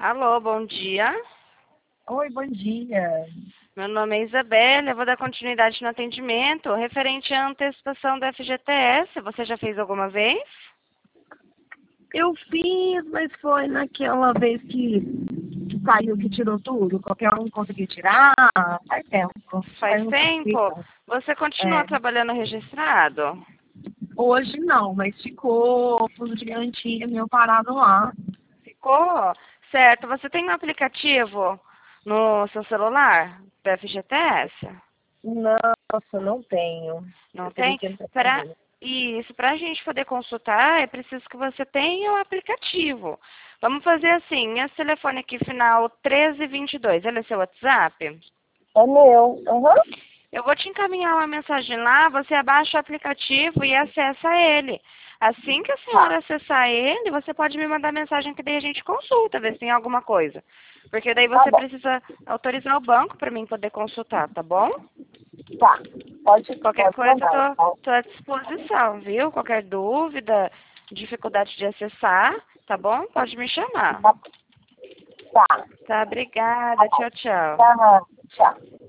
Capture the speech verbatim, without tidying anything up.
Alô, bom dia. Oi, bom dia. Meu nome é Isabela, eu vou dar continuidade no atendimento referente à antecipação do F G T S. Você já fez alguma vez? Eu fiz, mas foi naquela vez que, que saiu, que tirou tudo. Qualquer um conseguiu tirar. Faz tempo. Faz Faz um tempo? tempinho. Você continua É. trabalhando registrado? Hoje não, mas ficou fundo de garantia meu parado lá. Ficou? Certo. Você tem um aplicativo no seu celular do F G T S? Nossa, não tenho. Não Eu teria tem? que entrar pra Pra... ver. Isso, para a gente poder consultar, é preciso que você tenha o aplicativo. Vamos fazer assim, esse telefone aqui, final treze vinte e dois, ele é seu WhatsApp? É meu. Uhum. Eu vou te encaminhar uma mensagem lá, você abaixa o aplicativo e acessa ele. Assim que a Tá, senhora acessar ele, você pode me mandar mensagem que daí a gente consulta, ver se tem alguma coisa. Porque daí tá você bom. precisa autorizar o banco para mim poder consultar, tá bom? Tá. Pode, Qualquer pode coisa, mandar, tô, então. tô à disposição, viu? Qualquer dúvida, dificuldade de acessar, tá bom? Pode me chamar. Tá. Tá. Tá, obrigada. Tá bom. Tchau, tchau. Tá. Tchau.